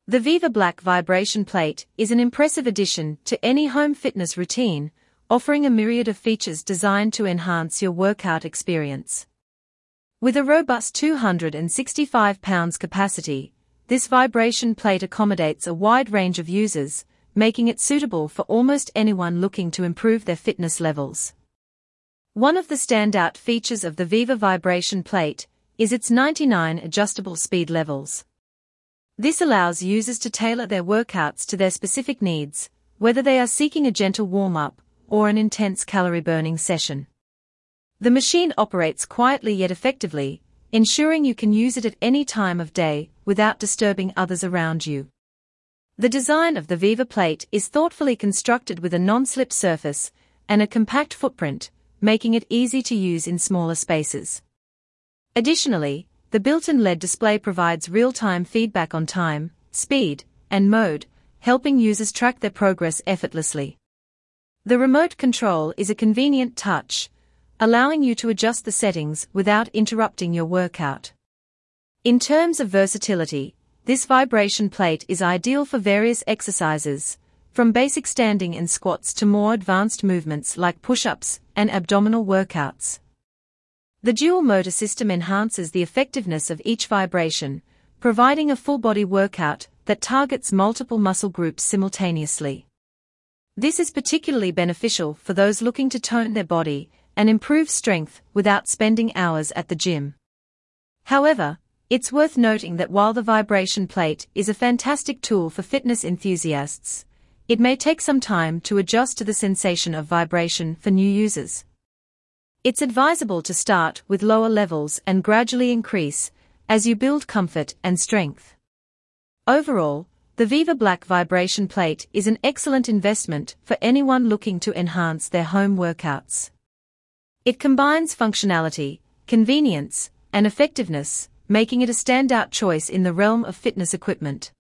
The Viva Black Vibration Plate is an impressive addition to any home fitness routine, offering a myriad of features designed to enhance your workout experience. With a robust 265 pounds capacity, this vibration plate accommodates a wide range of users, making it suitable for almost anyone looking to improve their fitness levels. One of the standout features of the Viva Vibration Plate is its 99 adjustable speed levels. This allows users to tailor their workouts to their specific needs, whether they are seeking a gentle warm-up or an intense calorie-burning session. The machine operates quietly yet effectively, ensuring you can use it at any time of day without disturbing others around you. The design of the Viva Plate is thoughtfully constructed with a non-slip surface and a compact footprint, making it easy to use in smaller spaces. Additionally, the built-in LED display provides real-time feedback on time, speed, and mode, helping users track their progress effortlessly. The remote control is a convenient touch, allowing you to adjust the settings without interrupting your workout. In terms of versatility, this vibration plate is ideal for various exercises, from basic standing and squats to more advanced movements like push-ups and abdominal workouts. The dual motor system enhances the effectiveness of each vibration, providing a full-body workout that targets multiple muscle groups simultaneously. This is particularly beneficial for those looking to tone their body and improve strength without spending hours at the gym. However, it's worth noting that while the vibration plate is a fantastic tool for fitness enthusiasts, it may take some time to adjust to the sensation of vibration for new users. It's advisable to start with lower levels and gradually increase as you build comfort and strength. Overall, the Viva Black Vibration Plate is an excellent investment for anyone looking to enhance their home workouts. It combines functionality, convenience, and effectiveness, making it a standout choice in the realm of fitness equipment.